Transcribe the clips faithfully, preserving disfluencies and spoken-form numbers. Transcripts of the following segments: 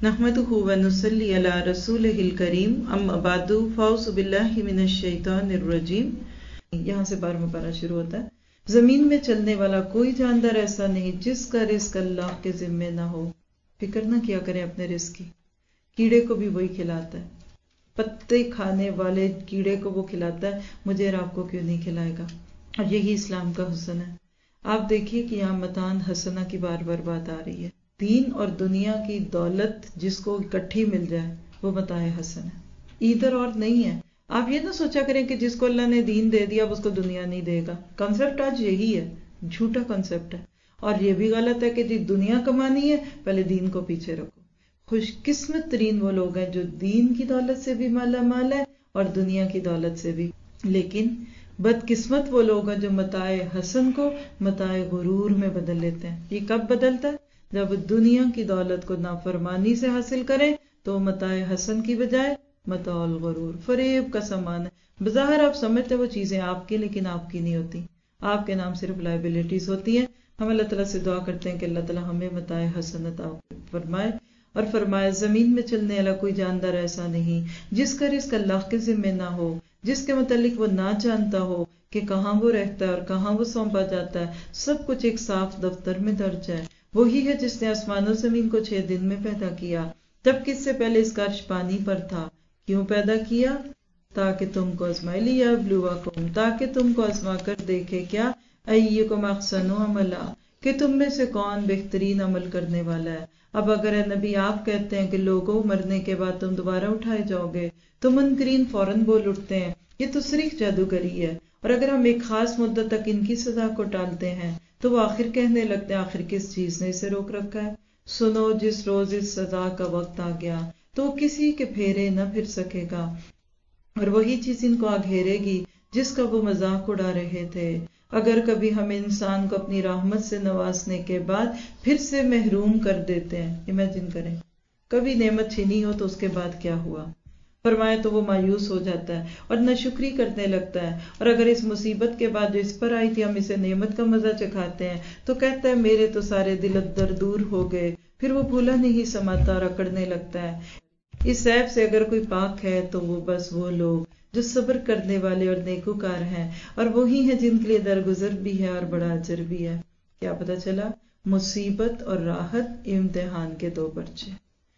نحمده ونصلی علی رسولہ الکریم اما بعد فاعوذ باللہ من الشیطان الرجیم. یہاں سے بارہواں پارہ شروع ہوتا ہے. زمین میں چلنے والا کوئی جاندار ایسا نہیں جس کا رزق اللہ کے ذمے نہ ہو. فکر نہ کیا کریں اپنے رزق کی. کیڑے کو بھی وہی کھلاتا ہے. پتے کھانے والے کیڑے کو وہ کھلاتا ہے, مجھے اور آپ کو کیوں نہیں کھلائے گا؟ اور یہی اسلام کا حسن ہے. آپ دیکھیے کہ یہاں متان حسنہ کی بار بار بات آ رہی ہے. دین اور دنیا کی دولت جس کو اکٹھی مل جائے وہ متاع حسن ہے, ادھر اور نہیں ہے. آپ یہ نہ سوچا کریں کہ جس کو اللہ نے دین دے دیا اس کو دنیا نہیں دے گا. کنسپٹ آج یہی ہے, جھوٹا کنسپٹ ہے. اور یہ بھی غلط ہے کہ جی دنیا کمانی ہے پہلے دین کو پیچھے رکھو. خوش قسمت ترین وہ لوگ ہیں جو دین کی دولت سے بھی مالا مال ہے اور دنیا کی دولت سے بھی. لیکن بدقسمت وہ لوگ ہیں جو متاع حسن کو متاع غرور میں بدل لیتے ہیں. یہ کب بدلتا ہے؟ جب دنیا کی دولت کو نافرمانی سے حاصل کریں تو متاع حسن کی بجائے متاع الغرور, فریب کا سامان ہے. بظاہر آپ سمجھتے وہ چیزیں آپ کی, لیکن آپ کی نہیں ہوتی. آپ کے نام صرف لائبلٹیز ہوتی ہیں. ہم اللہ تعالیٰ سے دعا کرتے ہیں کہ اللہ تعالیٰ ہمیں متاع حسن عطا فرمائے. اور فرمایا زمین میں چلنے والا کوئی جاندار ایسا نہیں جس کا رزق اللہ کے ذمے نہ ہو, جس کے متعلق وہ نہ جانتا ہو کہ کہاں وہ رہتا ہے اور کہاں وہ سونپا جاتا ہے. سب کچھ ایک صاف دفتر میں درج ہے. وہی ہے جس نے آسمان و زمین کو چھ دن میں پیدا کیا. تب کس سے پہلے اس کا عرش پانی پر تھا. کیوں پیدا کیا؟ تاکہ تم کو آزمائے, لیبلوکم, تاکہ تم کو آزما کر دیکھے کیا ایکم احسن عملا, کہ تم میں سے کون بہترین عمل کرنے والا ہے. اب اگر اے نبی آپ کہتے ہیں کہ لوگوں مرنے کے بعد تم دوبارہ اٹھائے جاؤ گے تو منکرین فوراً بول اٹھتے ہیں یہ تو صریح جادوگری ہے. اور اگر ہم ایک خاص مدت تک ان کی سزا کو ٹالتے ہیں تو وہ آخر کہنے لگتے ہیں آخر کس چیز نے اسے روک رکھا ہے. سنو جس روز اس سزا کا وقت آ گیا تو کسی کے پھیرے نہ پھر سکے گا, اور وہی چیز ان کو آ گھیرے گی جس کا وہ مذاق اڑا رہے تھے. اگر کبھی ہم انسان کو اپنی رحمت سے نوازنے کے بعد پھر سے محروم کر دیتے ہیں, امیجن کریں کبھی نعمت چھینی ہو تو اس کے بعد کیا ہوا. فرمائے تو وہ مایوس ہو جاتا ہے اور ناشکری کرنے لگتا ہے. اور اگر اس مصیبت کے بعد جو اس پر آئی تھی ہم اسے نعمت کا مزہ چکھاتے ہیں تو کہتا ہے میرے تو سارے دل در دور ہو گئے. پھر وہ بھولا نہیں سماتا اور اکڑنے لگتا ہے. اس عیب سے اگر کوئی پاک ہے تو وہ بس وہ لوگ جو صبر کرنے والے اور نیکوکار ہیں, اور وہی ہیں جن کے لیے درگزر بھی ہے اور بڑا اجر بھی ہے. کیا پتہ چلا؟ مصیبت اور راحت امتحان کے دو پرچے.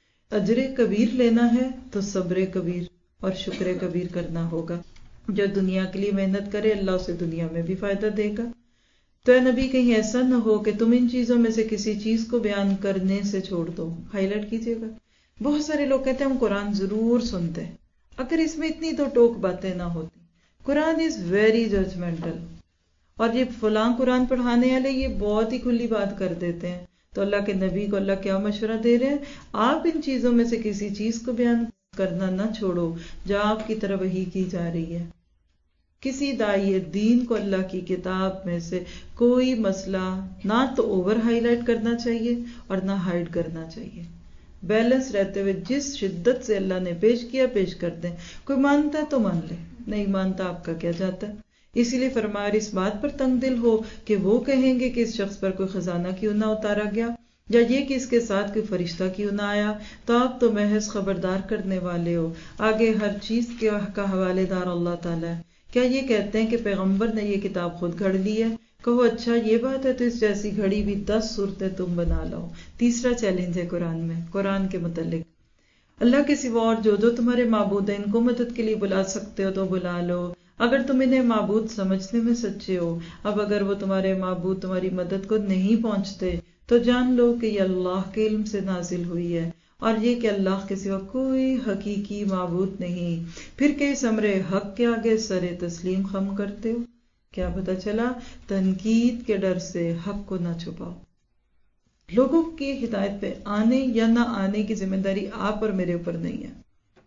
اجر کبیر لینا ہے تو صبر کبیر اور شکر کبیر کرنا ہوگا. جو دنیا کے لیے محنت کرے اللہ اسے دنیا میں بھی فائدہ دے گا. تو اے نبی کہیں ایسا نہ ہو کہ تم ان چیزوں میں سے کسی چیز کو بیان کرنے سے چھوڑ دو. ہائی لائٹ کیجیے گا. بہت سارے لوگ کہتے ہیں ہم قرآن ضرور سنتے ہیں اگر اس میں اتنی تو ٹوک باتیں نہ ہوتی. قرآن از ویری ججمنٹل, اور یہ فلاں قرآن پڑھانے والے یہ بہت ہی کھلی بات کر دیتے ہیں. تو اللہ کے نبی کو اللہ کیا مشورہ دے رہے ہیں؟ آپ ان چیزوں میں سے کسی چیز کو بیان کرنا نہ چھوڑو جو آپ کی طرف وحی کی جا رہی ہے. کسی داعی دین کو اللہ کی کتاب میں سے کوئی مسئلہ نہ تو اوور ہائی لائٹ کرنا چاہیے اور نہ ہائڈ کرنا چاہیے. بیلنس رہتے ہوئے جس شدت سے اللہ نے پیش کیا پیش کر دیں. کوئی مانتا ہے تو مان لے, نہیں مانتا آپ کا کیا جاتا ہے. اسی لیے فرمایا اس بات پر تنگ دل ہو کہ وہ کہیں گے کہ اس شخص پر کوئی خزانہ کیوں نہ اتارا گیا, یا یہ کہ اس کے ساتھ کوئی فرشتہ کیوں نہ آیا. تو آپ تو محض خبردار کرنے والے ہو. آگے ہر چیز کا حوالے دار اللہ تعالیٰ ہے. کیا یہ کہتے ہیں کہ پیغمبر نے یہ کتاب خود گھڑ لی ہے؟ کہو اچھا یہ بات ہے تو اس جیسی گھڑی بھی دس صورتیں تم بنا لو. تیسرا چیلنج ہے قرآن میں, قرآن کے متعلق. اللہ کے سوا اور جو جو تمہارے معبود ہیں ان کو مدد کے لیے بلا سکتے ہو تو بلا لو اگر تم انہیں معبود سمجھنے میں سچے ہو. اب اگر وہ تمہارے معبود تمہاری مدد کو نہیں پہنچتے تو جان لو کہ یہ اللہ کے علم سے نازل ہوئی ہے, اور یہ کہ اللہ کے سوا کوئی حقیقی معبود نہیں. پھر کہ اس امر حق کے آگے سر تسلیم خم کرتے ہو. کیا پتہ چلا؟ تنقید کے ڈر سے حق کو نہ چھپاؤ. لوگوں کی ہدایت پہ آنے یا نہ آنے کی ذمہ داری آپ اور میرے اوپر نہیں ہے,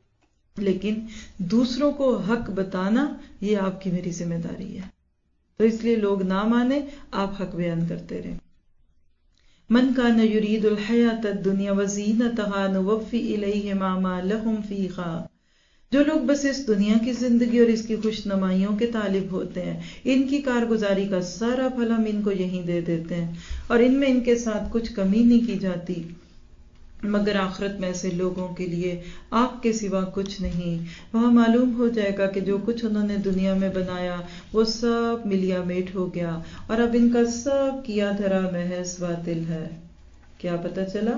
لیکن دوسروں کو حق بتانا یہ آپ کی میری ذمہ داری ہے. تو اس لیے لوگ نہ مانے, آپ حق بیان کرتے رہیں. من کان یرید الحیات الدنیا وزینتہا نوفی الیہم اعمالہم فیہا, جو لوگ بس اس دنیا کی زندگی اور اس کی خوش نمائیوں کے طالب ہوتے ہیں ان کی کارگزاری کا سارا پھل ہم ان کو یہیں دے دیتے ہیں, اور ان میں ان کے ساتھ کچھ کمی نہیں کی جاتی. مگر آخرت میں ایسے لوگوں کے لیے آگ کے سوا کچھ نہیں. وہاں معلوم ہو جائے گا کہ جو کچھ انہوں نے دنیا میں بنایا وہ سب ملیا میٹ ہو گیا اور اب ان کا سب کیا دھرا محض باطل ہے. کیا پتہ چلا؟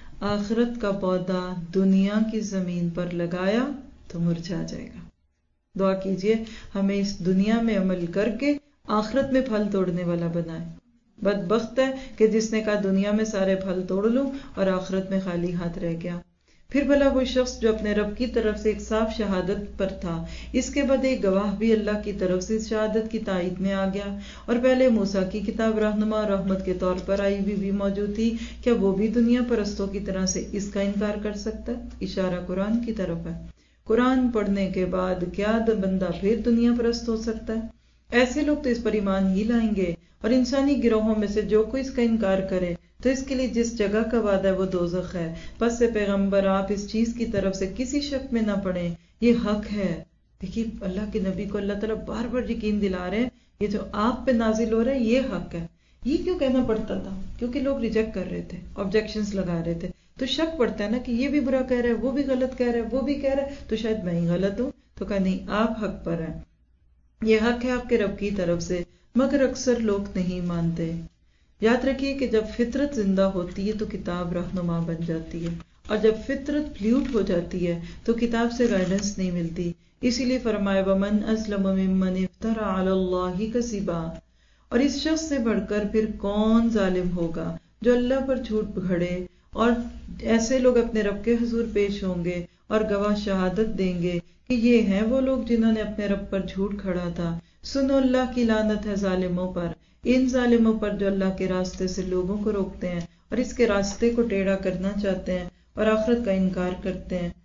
آخرت کا پودا دنیا کی زمین پر لگایا تو مرجھا جائے گا. دعا کیجئے ہمیں اس دنیا میں عمل کر کے آخرت میں پھل توڑنے والا بنائے. بدبخت ہے کہ جس نے کہا دنیا میں سارے پھل توڑ لوں اور آخرت میں خالی ہاتھ رہ گیا. پھر بھلا وہ شخص جو اپنے رب کی طرف سے ایک صاف شہادت پر تھا، اس کے بعد ایک گواہ بھی اللہ کی طرف سے اس شہادت کی تائید میں آ گیا، اور پہلے موسیٰ کی کتاب رہنما اور رحمت کے طور پر آئی ہوئی بھی موجود تھی، کیا وہ بھی دنیا پرستوں کی طرح سے اس کا انکار کر سکتا ہے؟ اشارہ قرآن کی طرف ہے. قرآن پڑھنے کے بعد کیا بندہ پھر دنیا پرست ہو سکتا ہے؟ ایسے لوگ تو اس پر ایمان ہی لائیں گے، اور انسانی گروہوں میں سے جو کوئی اس کا انکار کرے تو اس کے لیے جس جگہ کا وعدہ ہے وہ دوزخ ہے. پس سے پیغمبر آپ اس چیز کی طرف سے کسی شک میں نہ پڑیں، یہ حق ہے. دیکھیے اللہ کے نبی کو اللہ تعالیٰ بار بار یقین دلا رہے ہیں یہ جو آپ پہ نازل ہو رہا ہے یہ حق ہے. یہ کیوں کہنا پڑتا تھا؟ کیونکہ لوگ ریجیکٹ کر رہے تھے، آبجیکشنز لگا رہے تھے، تو شک پڑتا ہے نا کہ یہ بھی برا کہہ رہا ہے، وہ بھی غلط کہہ رہا ہے، وہ بھی کہہ رہا ہے، تو شاید میں ہی غلط ہوں. تو کہا نہیں، آپ حق پر ہیں، یہ حق ہے آپ کے رب کی طرف سے، مگر اکثر لوگ نہیں مانتے. یاد رکھیے کہ جب فطرت زندہ ہوتی ہے تو کتاب رہنما بن جاتی ہے، اور جب فطرت پلیوٹ ہو جاتی ہے تو کتاب سے گائیڈنس نہیں ملتی. اسی لیے فرمایا وَمَنْ أَسْلَمَ مِمَّنِ افْتَرَى عَلَى اللَّهِ كَذِبًا. اور اس شخص سے بڑھ کر پھر کون ظالم ہوگا جو اللہ پر جھوٹ گھڑے. اور ایسے لوگ اپنے رب کے حضور پیش ہوں گے اور گواہ شہادت دیں گے کہ یہ ہیں وہ لوگ جنہوں نے اپنے رب پر جھوٹ کھڑا تھا. سنو اللہ کی لعنت ہے ظالموں پر، ان ظالموں پر جو اللہ کے راستے سے لوگوں کو روکتے ہیں اور اس کے راستے کو ٹیڑھا کرنا چاہتے ہیں اور آخرت کا انکار کرتے ہیں.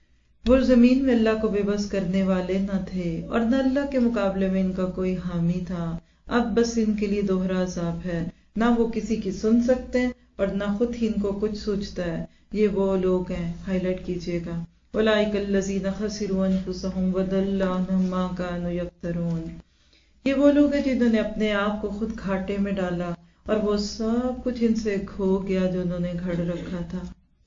وہ زمین میں اللہ کو بے بس کرنے والے نہ تھے اور نہ اللہ کے مقابلے میں ان کا کوئی حامی تھا. اب بس ان کے لیے دوہرا عذاب ہے، نہ وہ کسی کی سن سکتے ہیں اور نہ خود ہی ان کو کچھ سوچتا ہے. یہ وہ لوگ ہیں، ہائی لائٹ کیجئے گا، اولئک الذین خسروا انفسهم وضل عنہم ما كانوا یفترون. یہ وہ لوگ ہیں جنہوں نے اپنے آپ کو خود گھاٹے میں ڈالا اور وہ سب کچھ ان سے کھو گیا جو انہوں نے گھڑ رکھا تھا.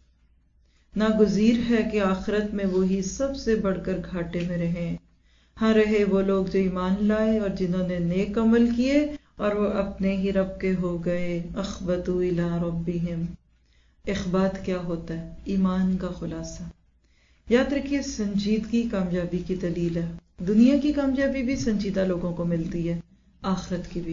ناگزیر ہے کہ آخرت میں وہی سب سے بڑھ کر گھاٹے میں رہے. ہاں رہے وہ لوگ جو ایمان لائے اور جنہوں نے نیک عمل کیے اور وہ اپنے ہی رب کے ہو گئے. اخبتوا الی ربہم. اخبات کیا ہوتا ہے؟ ایمان کا خلاصہ. یاد رکھیے سنجیدگی کامیابی کی دلیل ہے. دنیا کی کامیابی بھی سنجیدہ لوگوں کو ملتی ہے، آخرت کی بھی.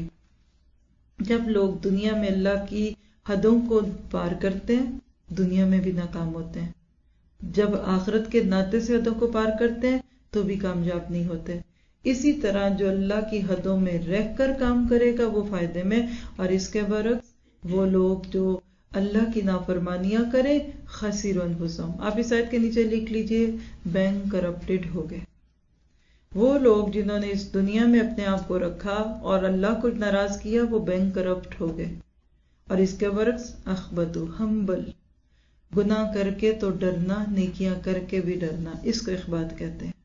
جب لوگ دنیا میں اللہ کی حدوں کو پار کرتے ہیں دنیا میں بھی ناکام ہوتے ہیں، جب آخرت کے ناطے سے حدوں کو پار کرتے ہیں تو بھی کامیاب نہیں ہوتے. اسی طرح جو اللہ کی حدوں میں رہ کر کام کرے گا وہ فائدے میں، اور اس کے برعکس وہ لوگ جو اللہ کی نافرمانیاں کریں خسروا انفسہم. آپ اس آیت کے نیچے لکھ لیجئے بینک کرپٹڈ ہو گئے. وہ لوگ جنہوں نے اس دنیا میں اپنے آپ کو رکھا اور اللہ کو ناراض کیا وہ بینک کرپٹ ہو گئے. اور اس کے برعکس اخبتو ہمبل، گناہ کر کے تو ڈرنا، نیکیاں کر کے بھی ڈرنا، اس کو اخبات کہتے ہیں.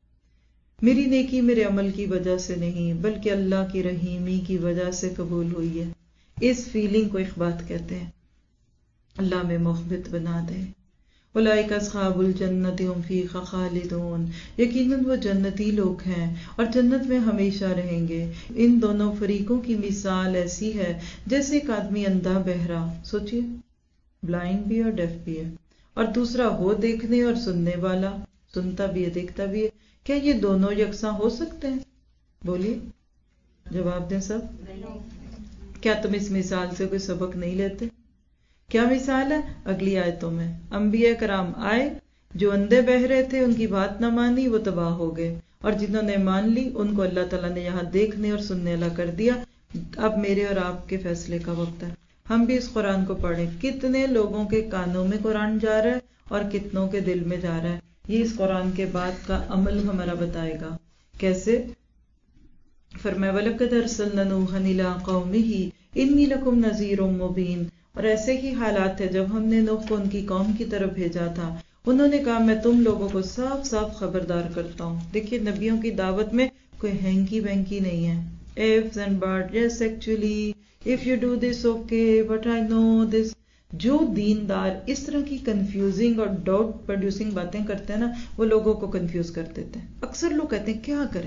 میری نیکی میرے عمل کی وجہ سے نہیں بلکہ اللہ کی رحیمی کی وجہ سے قبول ہوئی ہے. اس فیلنگ کو اخبات کہتے ہیں. اللہ میں محبت بنا دے. اولئک اصحاب الجنت هم فیہا خالدون. یقیناً وہ جنتی لوگ ہیں اور جنت میں ہمیشہ رہیں گے. ان دونوں فریقوں کی مثال ایسی ہے جیسے ایک آدمی اندھا بہرا، سوچئے بلائنڈ بھی اور ڈیف بھی ہے، اور دوسرا ہو دیکھنے اور سننے والا، سنتا بھی ہے دیکھتا بھی ہے. کیا یہ دونوں یکساں ہو سکتے ہیں؟ بولیے، جواب دیں سب. کیا تم اس مثال سے کوئی سبق نہیں لیتے؟ کیا مثال ہے؟ اگلی آیتوں میں انبیاء کرام آئے، جو اندھے بہرے تھے ان کی بات نہ مانی وہ تباہ ہو گئے، اور جنہوں نے مان لی ان کو اللہ تعالیٰ نے یہاں دیکھنے اور سننے والا کر دیا. اب میرے اور آپ کے فیصلے کا وقت ہے. ہم بھی اس قرآن کو پڑھیں. کتنے لوگوں کے کانوں میں قرآن جا رہا ہے اور کتنوں کے دل میں جا رہا ہے، یہ اس قرآن کے بعد کا عمل ہمارا بتائے گا. کیسے؟ فرمایا وَلَقَدْ أَرْسَلْنَا نُوحًا إِلَىٰ قَوْمِهِ إِنِّي لَكُمْ نَذِيرٌ مُّبِينٌ. اور ایسے ہی حالات تھے جب ہم نے نوح کو ان کی قوم کی طرف بھیجا تھا. انہوں نے کہا میں تم لوگوں کو صاف صاف خبردار کرتا ہوں. دیکھیے نبیوں کی دعوت میں کوئی ہینکی وینکی نہیں ہے. ifs and but, yes actually, if you do this okay, but I know this. جو دیندار اس طرح کی کنفیوزنگ اور ڈاؤٹ پروڈیوسنگ باتیں کرتے ہیں نا، وہ لوگوں کو کنفیوز کر دیتے ہیں. اکثر لوگ کہتے ہیں کیا کریں،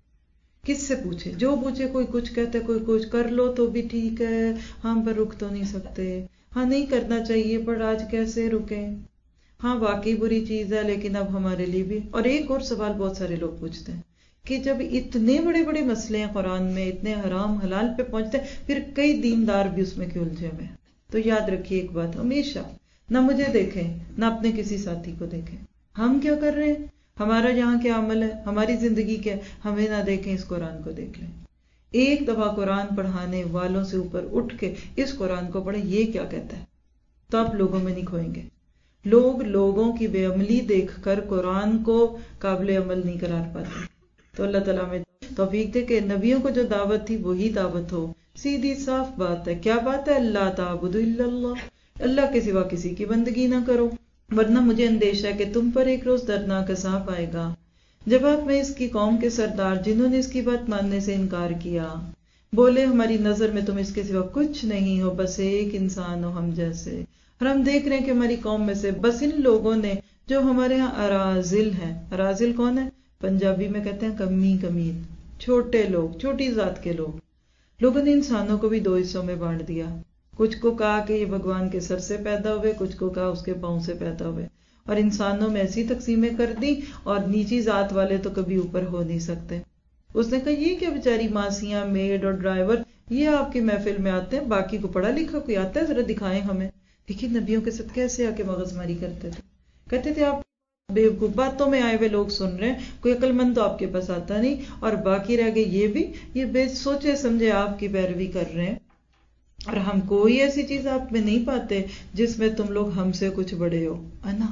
کس سے پوچھے، جو پوچھے کوئی کچھ کہتے، کوئی کچھ کر لو تو بھی ٹھیک ہے، ہم پر رک تو نہیں سکتے، ہاں نہیں کرنا چاہیے پر آج کیسے رکیں، ہاں واقعی بری چیز ہے لیکن اب ہمارے لیے بھی. اور ایک اور سوال بہت سارے لوگ پوچھتے ہیں کہ جب اتنے بڑے بڑے مسئلے ہیں قرآن میں، اتنے حرام حلال پہ پہنچتے ہیں، پھر کئی دیندار بھی اس میں کیوں الجھے ہوئے ہیں. تو یاد رکھیے ایک بات، ہمیشہ نہ مجھے دیکھیں نہ اپنے کسی ساتھی کو دیکھیں، ہم کیا کر رہے ہیں، ہمارا یہاں کیا عمل ہے، ہماری زندگی کیا، ہمیں نہ دیکھیں، اس قرآن کو دیکھ لیں. ایک دفعہ قرآن پڑھانے والوں سے اوپر اٹھ کے اس قرآن کو پڑھیں، یہ کیا کہتا ہے، تو آپ لوگوں میں نہیں کھوئیں گے. لوگ لوگوں کی بے عملی دیکھ کر قرآن کو قابل عمل نہیں قرار پاتے. تو اللہ تعالیٰ میں توفیق دے کہ نبیوں کو جو دعوت تھی وہی دعوت ہو. سیدھی صاف بات ہے. کیا بات ہے؟ اللہ تعبدوا الا اللہ، اللہ کے سوا کسی کی بندگی نہ کرو، ورنہ مجھے اندیشہ ہے کہ تم پر ایک روز دردناک عذاب آئے گا. جواب میں اس کی قوم کے سردار جنہوں نے اس کی بات ماننے سے انکار کیا بولے، ہماری نظر میں تم اس کے سوا کچھ نہیں ہو، بس ایک انسان ہو ہم جیسے، اور ہم دیکھ رہے ہیں کہ ہماری قوم میں سے بس ان لوگوں نے جو ہمارے ہاں اراذل ہیں. اراذل کون ہے؟ پنجابی میں کہتے ہیں کمی کمین، چھوٹے لوگ، چھوٹی ذات کے لوگ. لوگوں نے انسانوں کو بھی دو حصوں میں بانٹ دیا. کچھ کو کہا کہ یہ بھگوان کے سر سے پیدا ہوئے، کچھ کو کہا اس کے پاؤں سے پیدا ہوئے، اور انسانوں میں ایسی تقسیمیں کر دی، اور نیچی ذات والے تو کبھی اوپر ہو نہیں سکتے. اس نے کہا یہ کیا بیچاری ماسیاں، میڈ اور ڈرائیور یہ آپ کی محفل میں آتے ہیں، باقی کو پڑھا لکھا کوئی آتا ہے، ذرا دکھائیں ہمیں. دیکھیے نبیوں کے ساتھ کیسے آ کے مغز ماری کرتے تھے. کہتے تھے آپ بیوقوف، باتوں میں آئے ہوئے لوگ سن رہے ہیں، کوئی عقل مند تو آپ کے پاس آتا نہیں، اور باقی رہ گئے یہ بھی، یہ بے سوچے سمجھے آپ کی پیروی کر رہے ہیں، اور ہم کوئی ایسی چیز آپ میں نہیں پاتے جس میں تم لوگ ہم سے کچھ بڑے ہو. انا،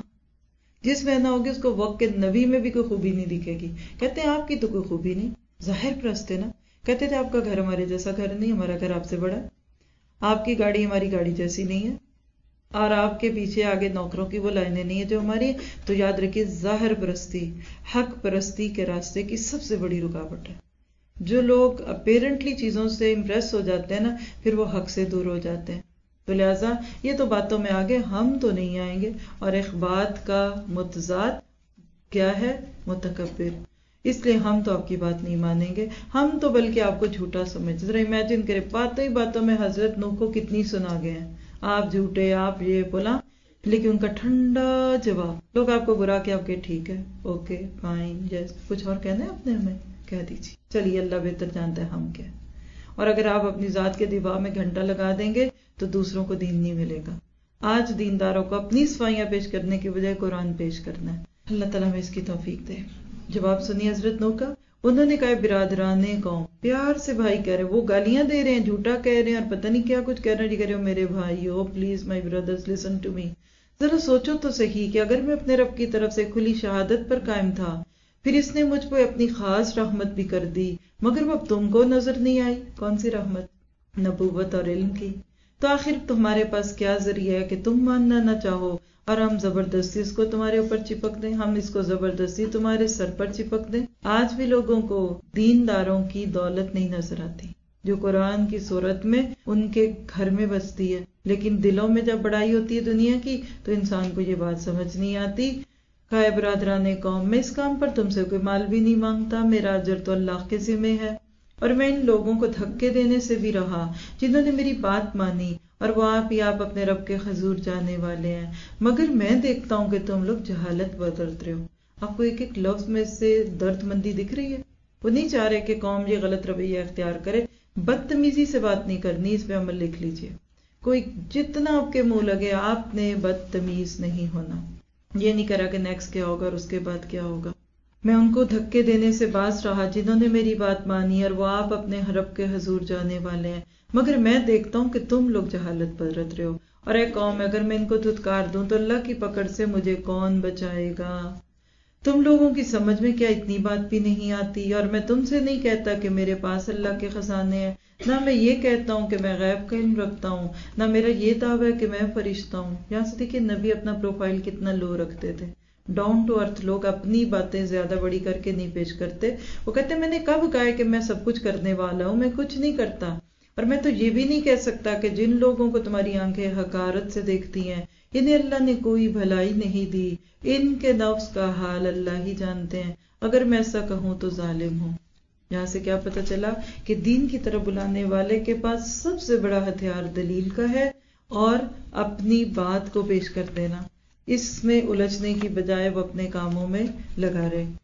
جس میں انا ہوگی اس کو وقت کے نبی میں بھی کوئی خوبی نہیں دکھے گی. کہتے ہیں آپ کی تو کوئی خوبی نہیں، ظاہر پرست ہے نا. کہتے تھے آپ کا گھر ہمارے جیسا گھر نہیں، ہمارا گھر آپ سے بڑا ہے، آپ کی گاڑی ہماری گاڑی جیسی نہیں ہے، اور آپ کے پیچھے آگے نوکروں کی وہ لائنیں نہیں ہیں جو ہماری. تو یاد رکھیے ظاہر پرستی حق پرستی کے راستے کی سب سے بڑی رکاوٹ ہے. جو لوگ اپیرنٹلی چیزوں سے امپریس ہو جاتے ہیں نا، پھر وہ حق سے دور ہو جاتے ہیں. تو لہٰذا یہ تو باتوں میں آگے، ہم تو نہیں آئیں گے. اور ایک بات کا متضاد کیا ہے؟ متکبر. اس لیے ہم تو آپ کی بات نہیں مانیں گے، ہم تو بلکہ آپ کو جھوٹا سمجھتے. ذرا امیجن کریں، باتوں ہی باتوں میں حضرت نوح کو کتنی سنا گئے ہیں، آپ جھوٹے، آپ یہ بولا، لیکن ان کا ٹھنڈا جواب. لوگ آپ کو برا کہ آپ کے ٹھیک ہے، اوکے فائن، جیس کچھ اور کہنا ہے اپنے ہمیں کہہ دیجیے، چلیے اللہ بہتر جانتا ہے ہم کیا. اور اگر آپ اپنی ذات کے دفاع میں گھنٹہ لگا دیں گے تو دوسروں کو دین نہیں ملے گا. آج دینداروں کو اپنی صفائیاں پیش کرنے کی بجائے قرآن پیش کرنا ہے. اللہ تعالیٰ ہمیں اس کی توفیق دے. جواب سنیے حضرت نوح کا. انہوں نے کہا برادران قوم، پیار سے بھائی کہہ رہے، وہ گالیاں دے رہے ہیں، جھوٹا کہہ رہے ہیں، اور پتہ نہیں کیا کچھ کہہ رہے ہیں. جی کہہ رہے ہو میرے بھائی ہو، please my brothers listen to me. ذرا سوچو تو صحیح کہ اگر میں اپنے رب کی طرف سے کھلی شہادت پر قائم تھا، پھر اس نے مجھ پہ اپنی خاص رحمت بھی کر دی، مگر وہ اب تم کو نظر نہیں آئی. کون سی رحمت؟ نبوت اور علم کی. تو آخر تمہارے پاس کیا ذریعہ ہے کہ تم ماننا نہ چاہو اور ہم زبردستی اس کو تمہارے اوپر چپک دیں، ہم اس کو زبردستی تمہارے سر پر چپک دیں. آج بھی لوگوں کو دینداروں کی دولت نہیں نظر آتی جو قرآن کی صورت میں ان کے گھر میں بستی ہے، لیکن دلوں میں جب بڑائی ہوتی ہے دنیا کی تو انسان کو یہ بات سمجھ نہیں آتی. کہا برادران قوم، میں اس کام پر تم سے کوئی مال بھی نہیں مانگتا، میرا اجر تو اللہ کے ذمہ ہے، اور میں ان لوگوں کو دھکے دینے سے بھی رہا جنہوں نے میری بات مانی، اور وہ آپ ہی آپ اپنے رب کے حضور جانے والے ہیں، مگر میں دیکھتا ہوں کہ تم لوگ جہالت برت رہے ہو. آپ کو ایک ایک لفظ میں سے درد مندی دکھ رہی ہے. وہ نہیں چاہ رہے کہ قوم یہ غلط رویہ اختیار کرے. بدتمیزی سے بات نہیں کرنی، اس پہ عمل لکھ لیجئے. کوئی جتنا آپ کے منہ لگے آپ نے بدتمیز نہیں ہونا. یہ نہیں کرا کہ نیکسٹ کیا ہوگا اور اس کے بعد کیا ہوگا. میں ان کو دھکے دینے سے باز رہا جنہوں نے میری بات مانی، اور وہ آپ اپنے رب کے حضور جانے والے ہیں، مگر میں دیکھتا ہوں کہ تم لوگ جہالت برت رہے ہو. اور اے قوم، اگر میں ان کو دھتکار دوں تو اللہ کی پکڑ سے مجھے کون بچائے گا؟ تم لوگوں کی سمجھ میں کیا اتنی بات بھی نہیں آتی؟ اور میں تم سے نہیں کہتا کہ میرے پاس اللہ کے خزانے ہیں، نہ میں یہ کہتا ہوں کہ میں غیب کا علم رکھتا ہوں، نہ میرا یہ دعویٰ ہے کہ میں فرشتہ ہوں. یہاں سے دیکھیے نبی اپنا پروفائل کتنا لو رکھتے تھے. ڈاؤن ٹو ارتھ لوگ اپنی باتیں زیادہ بڑی کر کے نہیں پیش کرتے. وہ کہتے میں نے کب کہا ہے کہ میں سب کچھ کرنے والا ہوں؟ میں کچھ نہیں کرتا. اور میں تو یہ بھی نہیں کہہ سکتا کہ جن لوگوں کو تمہاری آنکھیں حقارت سے دیکھتی ہیں انہیں اللہ نے کوئی بھلائی نہیں دی، ان کے نفس کا حال اللہ ہی جانتے ہیں، اگر میں ایسا کہوں تو ظالم ہوں۔ یہاں سے کیا پتہ چلا کہ دین کی طرف بلانے والے کے پاس سب سے بڑا ہتھیار دلیل کا ہے اور اپنی بات کو پیش کر دینا، اس میں الجھنے کی بجائے وہ اپنے کاموں میں لگا رہے۔